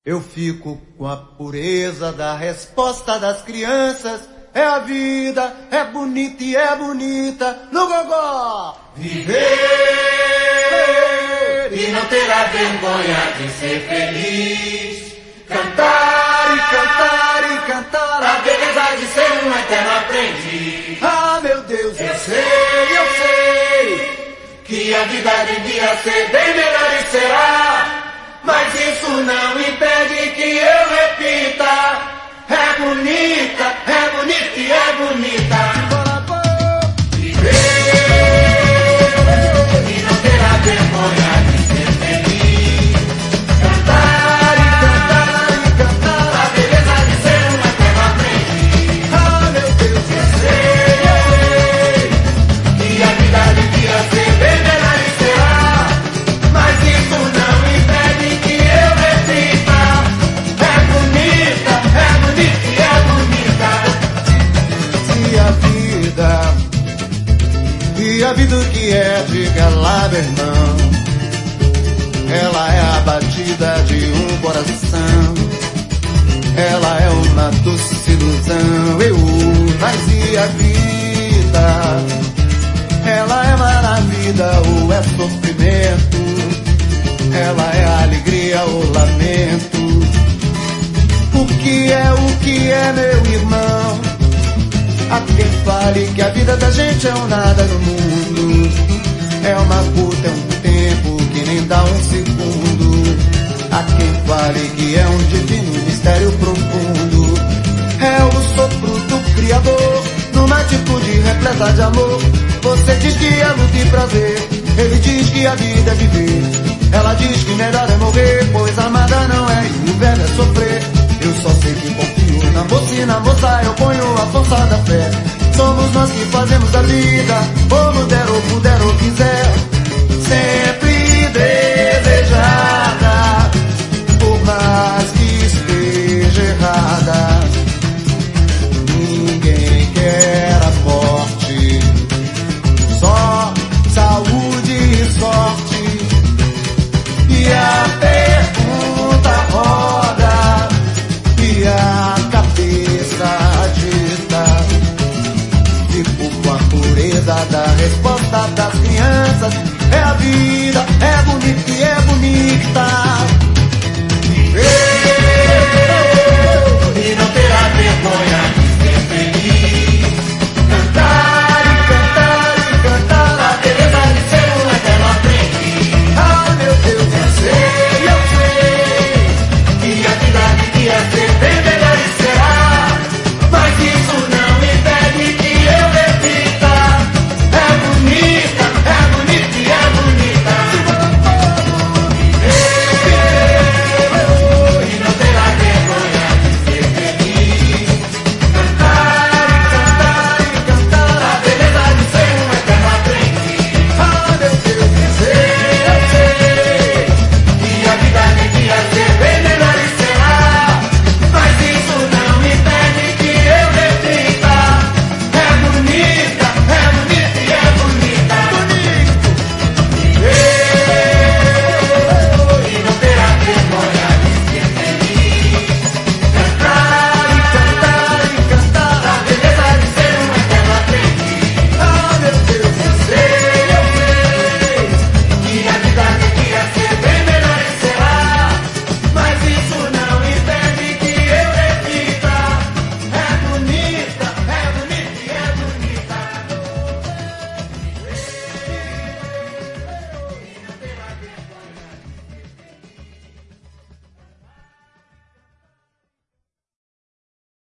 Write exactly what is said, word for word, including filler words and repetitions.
Eu fico com a pureza da resposta das crianças. É a vida, é bonita e é bonita no gogó. Viver e não ter a vergonha de ser feliz. Cantar e cantar e cantar a beleza de ser um eterno aprendiz. Ah, meu Deus, eu sei, eu sei que a vida devia ser bem melhor e será. Mas isso não impede que eu repita. É bonita, é bonita e é bonita. Viver e não ter a vergonha de ser feliz. Cantar e cantar e cantar a beleza de ser um eterno aprendiz. Ah, meu Deus, eu sei, eu sei que a vida devia ser bem melhor e será. Mas isso não impede que eu repita. É bonita, é bonita e é bonita. Se a vida, e a vida que é, diga lá, meu irmão, ela é a batida de um coração, ela é uma doce ilusão. Eu, mas e a vida, ela é maravilha ou é sofrimento, ela é alegria ou lamento. O que é, o que é, meu irmão? Há quem fale que a vida da gente é um nada no mundo. É uma puta, é um tempo que nem dá um segundo. Há quem fale que é um divino mistério profundo. É o sopro do Criador numa atitude repleta de amor. Você diz que é luta e prazer, ele diz que a vida é viver. Ela diz que melhor é morrer, pois amada não é e o velho é sofrer. Eu só sei que confio na moça e na moça eu ponho a força da fé. Somos nós que fazemos a vida, como der ou puder ou quiser. Sem